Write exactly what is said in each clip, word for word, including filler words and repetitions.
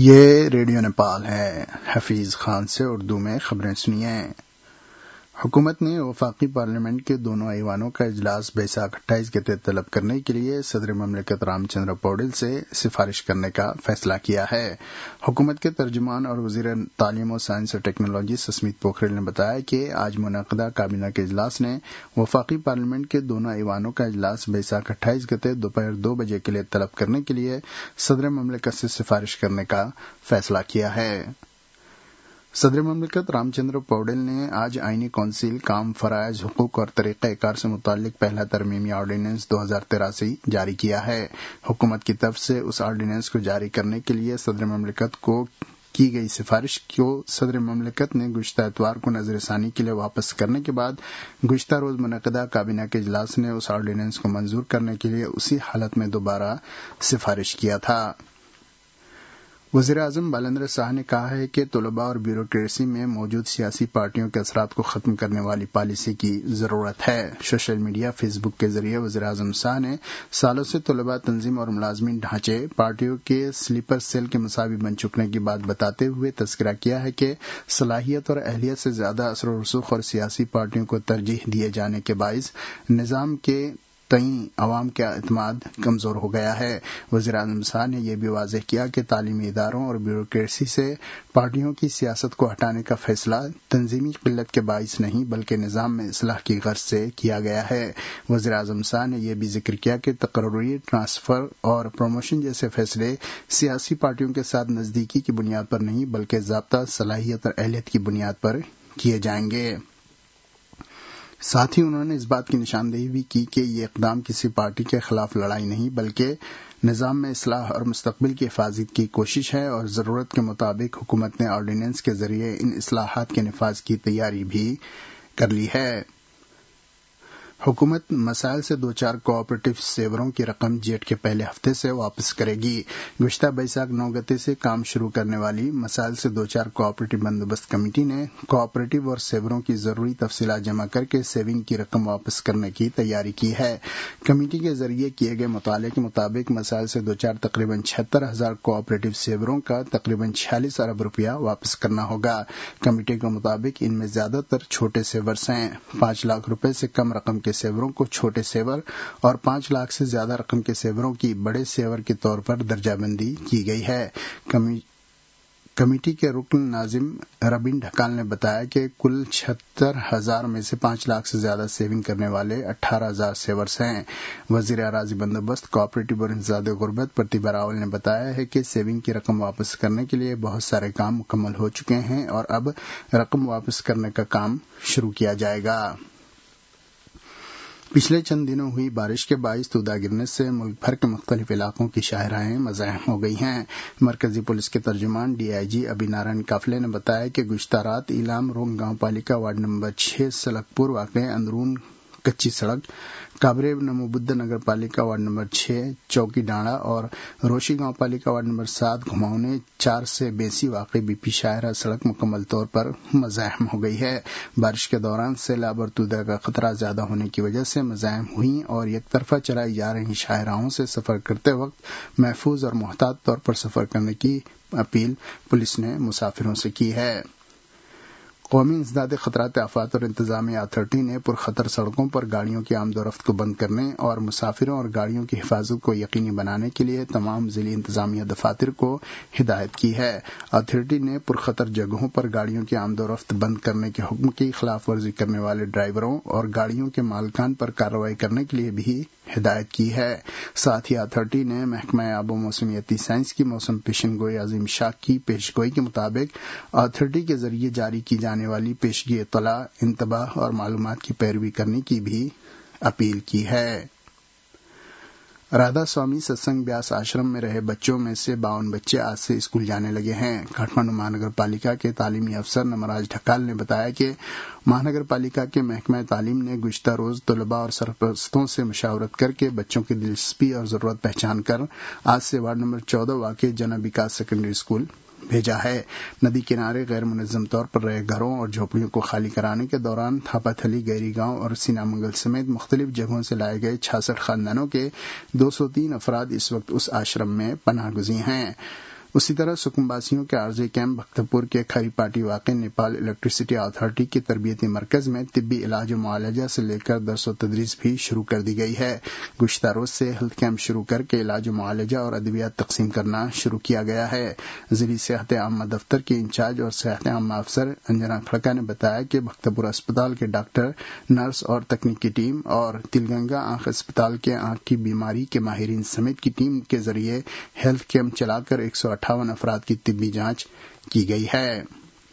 یہ ریڈیو نیپال ہے۔ حفیظ خان سے اردو میں خبریں سنیے۔ حکومت نے وفاقی پارلیمنٹ کے دونوں ایوانوں کا اجلاس بیساکھ اٹھائیس کے تحت طلب کرنے کے لیے صدر مملکت رام چندر پوڈل سے سفارش کرنے کا فیصلہ کیا ہے۔ حکومت کے ترجمان اور وزیر تعلیم و سائنس اور ٹیکنالوجی سسمیت پوکھریل نے بتایا کہ آج منعقدہ کابینہ کے اجلاس نے وفاقی پارلیمنٹ کے دونوں ایوانوں کا اجلاس بیساکھ اٹھائیس کے تحت دوپہر دو بجے کے لیے طلب کرنے کے لیے صدر مملکت سے سفارش کرنے کا فیصلہ کیا ہے۔ صدر مملکت رام چندر پوڈل نے آج آئینی کونسل کام فرائض حقوق اور طریقہ کار سے متعلق پہلا ترمیمی آرڈیننس دو ہزار تراسی جاری کیا ہے۔ حکومت کی طرف سے اس آرڈیننس کو جاری کرنے کے لیے صدر مملکت کو کی گئی سفارش کو صدر مملکت نے گزشتہ اتوار کو نظر ثانی کے لیے واپس کرنے کے بعد گزشتہ روز منعقدہ کابینہ کے اجلاس نے اس آرڈیننس کو منظور کرنے کے لیے اسی حالت میں دوبارہ سفارش کیا تھا۔ وزیر اعظم بلندر شاہ نے کہا ہے کہ طلباء اور بیوروکریسی میں موجود سیاسی پارٹیوں کے اثرات کو ختم کرنے والی پالیسی کی ضرورت ہے۔ سوشل میڈیا فیس بک کے ذریعے وزیر اعظم شاہ نے سالوں سے طلباء تنظیم اور ملازمین ڈھانچے پارٹیوں کے سلیپر سیل کے مساوی بن چکنے کی بات بتاتے ہوئے تذکرہ کیا ہے کہ صلاحیت اور اہلیت سے زیادہ اثر و رسوخ اور سیاسی پارٹیوں کو ترجیح دیے جانے کے باعث نظام کے تئیں عوام کا اعتماد کمزور ہو گیا ہے۔ وزیر اعظم شاہ نے یہ بھی واضح کیا کہ تعلیمی اداروں اور بیوروکریسی سے پارٹیوں کی سیاست کو ہٹانے کا فیصلہ تنظیمی قلت کے باعث نہیں بلکہ نظام میں اصلاح کی غرض سے کیا گیا ہے۔ وزیر اعظم شاہ نے یہ بھی ذکر کیا کہ تقرری، ٹرانسفر اور پروموشن جیسے فیصلے سیاسی پارٹیوں کے ساتھ نزدیکی کی بنیاد پر نہیں بلکہ ضابطہ صلاحیت اور اہلیت کی بنیاد پر کیے جائیں گے۔ ساتھ ہی انہوں نے اس بات کی نشاندہی بھی کی کہ یہ اقدام کسی پارٹی کے خلاف لڑائی نہیں بلکہ نظام میں اصلاح اور مستقبل کی حفاظت کی کوشش ہے اور ضرورت کے مطابق حکومت نے آرڈیننس کے ذریعے ان اصلاحات کے نفاذ کی تیاری بھی کر لی ہے۔ حکومت مسائل سے دوچار کوآپریٹو سیوروں کی رقم جیٹ کے پہلے ہفتے سے واپس کرے گی۔ گزشتہ بیساکھ نو گتے سے کام شروع کرنے والی مسائل سے دوچار کوآپریٹو بندوبست کمیٹی نے کوآپریٹو اور سیوروں کی ضروری تفصیلات جمع کر کے سیونگ کی رقم واپس کرنے کی تیاری کی ہے۔ کمیٹی کے ذریعے کیے گئے مطالعے کے مطابق مسائل سے دوچار تقریباً چھہتر ہزار کوآپریٹو سیوروں کا تقریباً چھیالیس ارب روپیہ واپس کرنا ہوگا۔ کمیٹی کے مطابق ان میں زیادہ تر چھوٹے سیورز ہیں۔ پانچ لاکھ روپے سے کم رقم کے سیوروں کو چھوٹے سیور اور پانچ لاکھ سے زیادہ رقم کے سیوروں کی بڑے سیور کے طور پر درجہ بندی کی گئی ہے۔ کمی کمیٹی کے رکن ناظم ربین ڈھکال نے بتایا کہ کل چھہتر ہزار میں سے پانچ لاکھ سے زیادہ سیونگ کرنے والے اٹھارہ ہزار سیورز ہیں۔ وزیر اراضی بندوبست کوآپریٹو اور انسداد غربت پرتیبھا راول نے بتایا ہے کہ سیونگ کی رقم واپس کرنے کے لیے بہت سارے کام مکمل ہو چکے ہیں اور اب رقم واپس کرنے کا کام شروع کیا جائے گا۔ پچھلے چند دنوں ہوئی بارش کے باعث تودا گرنے سے ملک بھر کے مختلف علاقوں کی شاہراہیں مزاحم ہو گئی ہیں۔ مرکزی پولیس کے ترجمان ڈی آئی جی ابھی نارائن کافلے نے بتایا کہ گزشتہ رات ایلام رونگ گاؤں پالیکا وارڈ نمبر چھ سلک پور واقع اندرون کچی سڑک، کابرے نمو بدھ نگر پالیکا وارڈ نمبر چھ چوکی ڈانڈا اور روشی گاؤں پالیکا وارڈ نمبر سات گھماؤنے چار سے بیسی واقع بی پی شاہراہ سڑک مکمل طور پر مزاحم ہو گئی ہے۔ بارش کے دوران سیلاب اور تودا کا خطرہ زیادہ ہونے کی وجہ سے مزاحم ہوئی اور یک طرفہ چلائی جا رہی شاہراہوں سے سفر کرتے وقت محفوظ اور محتاط طور پر سفر کرنے کی اپیل پولیس نے مسافروں سے کی ہے۔ قومی انسداد خطرات آفات اور انتظامیہ اتھارٹی نے پرخطر سڑکوں پر گاڑیوں کی آمد و رفت کو بند کرنے اور مسافروں اور گاڑیوں کی حفاظت کو یقینی بنانے کے لیے تمام ضلعی انتظامیہ دفاتر کو ہدایت کی ہے۔ اتھارٹی نے پرخطر جگہوں پر گاڑیوں کی آمد و رفت بند کرنے کے حکم کی خلاف ورزی کرنے والے ڈرائیوروں اور گاڑیوں کے مالکان پر کارروائی کرنے کے لیے بھی ہدایت کی ہے۔ ساتھ ہی اتھارٹی نے محکمہ آب و موسمیاتی سائنس کی موسم پیشن گوئی عظیم شاہ کی پیش گوئی کے مطابق اتھارٹی کے ذریعے جاری کی جانے والی پیشگی اطلاع، انتباہ اور معلومات کی پیروی کرنے کی بھی اپیل کی ہے۔ رادھا سوامی ستسنگ بیاس آشرم میں رہے بچوں میں سے باون بچے آج سے اسکول جانے لگے ہیں۔ کاٹھمانڈو مہانگر پالیکا کے تعلیمی افسر نمراج ڈھکال نے بتایا کہ مہانگر پالیکا کے محکمہ تعلیم نے گزشتہ روز طلباء اور سرپرستوں سے مشاورت کر کے بچوں کی دلچسپی اور ضرورت پہچان کر آج سے وارڈ نمبر چودہ واقع جن وکاس سیکنڈری اسکول بھیجا ہے۔ ندی کنارے غیر منظم طور پر رہے گھروں اور جھوپڑیوں کو خالی کرانے کے دوران تھاپا تھلی، گیری گاؤں اور سینا منگل سمیت مختلف جگہوں سے لائے گئے چھیاسٹھ خاندانوں کے دو سو تین افراد اس وقت اس آشرم میں پناہ گزین ہیں۔ اسی طرح سکمباسیوں کے عارضی کیمپ بختپور کے کھری پاٹی واقع نیپال الیکٹریسٹی اتھارٹی کے تربیتی مرکز میں طبی علاج و معالجہ سے لے کر درس و تدریس بھی شروع کر دی گئی ہے۔ گزشتہ روز سے ہیلتھ کیمپ شروع کر کے علاج و معالجہ اور ادویات تقسیم کرنا شروع کیا گیا ہے۔ ضلعی صحت عامہ دفتر کے انچارج اور صحت عامہ افسر انجنا کھڑکا نے بتایا کہ بختپور اسپتال کے ڈاکٹر، نرس اور تکنیکی ٹیم اور تلگنگا آنکھ اسپتال کے آنکھ کی بیماری کے ماہرین سمیت کی ٹیم کے ذریعے ہیلتھ کیمپ چلا کر ایک سو اٹھاون افراد کی طبی جانچ کی گئی ہے۔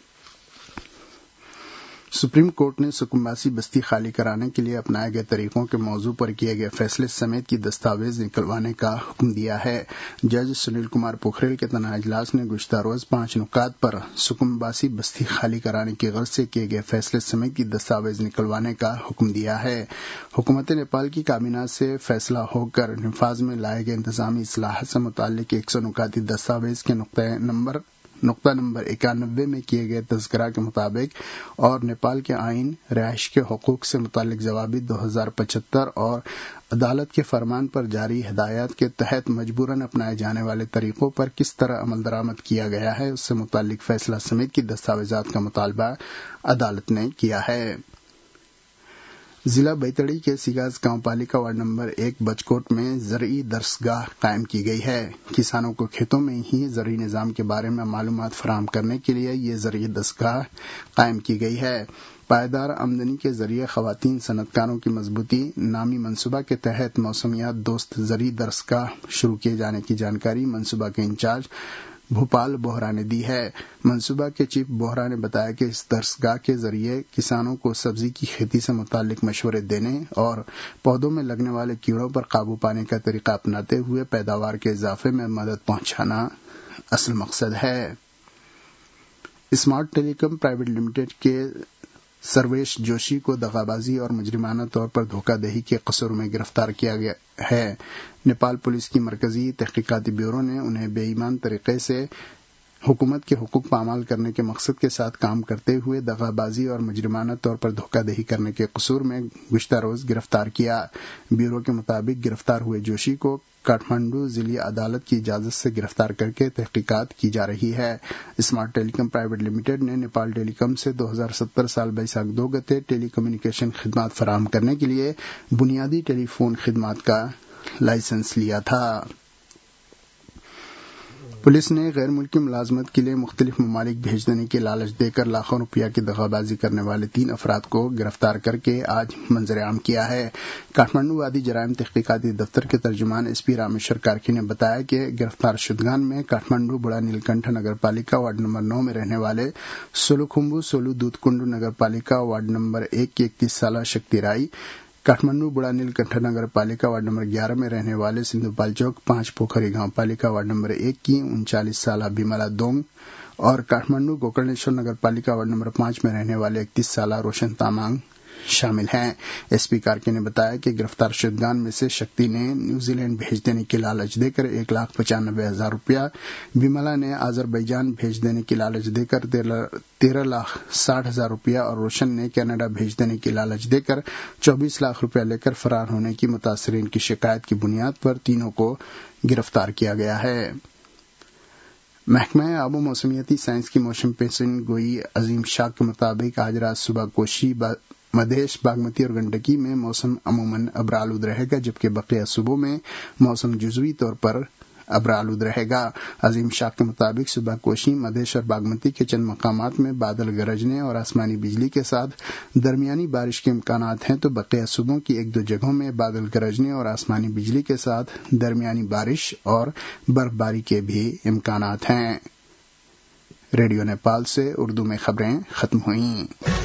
سپریم کورٹ نے سکمباسی بستی خالی کرانے کے لیے اپنائے گئے طریقوں کے موضوع پر کیے گئے فیصلے سمیت کی دستاویز نکلوانے کا حکم دیا ہے۔ جج سنیل کمار پوکھریل کے تنہا اجلاس نے گزشتہ روز پانچ نکات پر سکمباسی بستی خالی کرانے کی غرض سے کیے گئے فیصلے سمیت کی دستاویز نکلوانے کا حکم دیا ہے۔ حکومت نیپال کی کابینہ سے فیصلہ ہو کر نفاذ میں لائے گئے انتظامی اصلاحات سے متعلق ایک سو نکاتی دستاویز کے نقطۂ نمبر نقطہ نمبر اکانوے میں کیے گئے تذکرہ کے مطابق اور نیپال کے آئین، رہائش کے حقوق سے متعلق ضوابط دو ہزار پچہتر اور عدالت کے فرمان پر جاری ہدایات کے تحت مجبوراً اپنائے جانے والے طریقوں پر کس طرح عمل درآمد کیا گیا ہے، اس سے متعلق فیصلہ سمیت کی دستاویزات کا مطالبہ عدالت نے کیا ہے۔ ضلع بیتڑی کے سیگاز گاؤں پالیکا وارڈ نمبر ایک بچکوٹ میں زرعی درسگاہ قائم کی گئی ہے۔ کسانوں کو کھیتوں میں ہی زرعی نظام کے بارے میں معلومات فراہم کرنے کے لیے یہ زرعی درسگاہ قائم کی گئی ہے۔ پائیدار آمدنی کے ذریعے خواتین صنعت کاروں کی مضبوطی نامی منصوبہ کے تحت موسمیات دوست زرعی درسگاہ شروع کیے جانے کی جانکاری منصوبہ کے انچارج بھوپال بوہرا نے دی ہے۔ منصوبہ کے چیف بوہرا نے بتایا کہ اس درسگاہ کے ذریعے کسانوں کو سبزی کی کھیتی سے متعلق مشورے دینے اور پودوں میں لگنے والے کیڑوں پر قابو پانے کا طریقہ اپناتے ہوئے پیداوار کے اضافے میں مدد پہنچانا اصل مقصد ہے۔ Smart telecom private limited کے سرویش جوشی کو دغابازی اور مجرمانہ طور پر دھوکہ دہی کے قصور میں گرفتار کیا گیا ہے۔ نیپال پولیس کی مرکزی تحقیقاتی بیورو نے انہیں بے ایمان طریقے سے حکومت کے حقوق پامال کرنے کے مقصد کے ساتھ کام کرتے ہوئے دغابازی اور مجرمانہ طور پر دھوکہ دہی کرنے کے قصور میں گزشتہ روز گرفتار کیا۔ بیورو کے مطابق گرفتار ہوئے جوشی کو کاٹھمانڈو ضلعی عدالت کی اجازت سے گرفتار کر کے تحقیقات کی جا رہی ہے۔ Smart telecom private limited نے نیپال ٹیلی کام سے دو ہزار ستر سال بیساکھ دو گتے ٹیلی کمیونیکیشن خدمات فراہم کرنے کے لیے بنیادی ٹیلی فون خدمات کا لائسنس لیا تھا۔ پولیس نے غیر ملکی ملازمت کے لیے مختلف ممالک بھیج دینے کے لالچ دے کر لاکھوں روپیہ کی دغابازی کرنے والے تین افراد کو گرفتار کر کے آج منظر عام کیا ہے۔ کاٹھمانڈو وادی جرائم تحقیقاتی دفتر کے ترجمان ایس پی رامیشور کارکی نے بتایا کہ گرفتار شدگان میں کاٹھمانڈو بڑا نیلکنٹھ نگر پالیکا وارڈ نمبر نو میں رہنے والے سولو کھمبو سولو دودھ کنڈو نگر پالیکا وارڈ نمبر ایک کی اکتیس سالہ شکتی رائی، کاٹھمانڈو بڑا نیل کنٹھ نگر پالیکا وارڈ نمبر گیارہ میں رہنے والے سندھو پال چوک پانچ پوکھری گاؤں پالیکا وارڈ نمبر ایک کی انچالیس سالہ بیملا دونگ اور کاٹھمانڈو گوکرنیشور نگر پالیکا وارڈ نمبر پانچ میں رہنے والے اکتیس سالہ روشن تامانگ شامل ہیں۔ ایس پی کارکے نے بتایا کہ گرفتار شدگان میں سے شکتی نے نیوزی لینڈ بھیج دینے کی لالچ دے کر ایک لاکھ پچانوے ہزار روپیہ، بیملا نے آذربائیجان بھیج دینے کی لالچ دے کر تیرہ لاکھ ساٹھ ہزار روپیہ اور روشن نے کینیڈا بھیج دینے کی لالچ دے کر چوبیس لاکھ روپیہ لے کر فرار ہونے کی متاثرین کی شکایت کی بنیاد پر تینوں کو گرفتار کیا گیا ہے۔ محکمہ آب و موسمیاتی سائنس کی موسم پیشن گوئی عظیم شاہ کے مطابق آج رات صبح کوشی مدھیش باگمتی اور گنڈکی میں موسم عموماً ابرآلود رہے گا، جبکہ بقیہ صوبوں میں موسم جزوی طور پر ابرآلود رہے گا۔ عظیم شاہ کے مطابق صبح کوشی مدھیش اور باگمتی کے چند مقامات میں بادل گرجنے اور آسمانی بجلی کے ساتھ درمیانی بارش کے امکانات ہیں، تو بقیہ صوبوں کی ایک دو جگہوں میں بادل گرجنے اور آسمانی بجلی کے ساتھ درمیانی بارش اور برف باری کے بھی امکانات ہیں۔ ریڈیو نیپال سے اردو میں خبریں ختم ہوئیں۔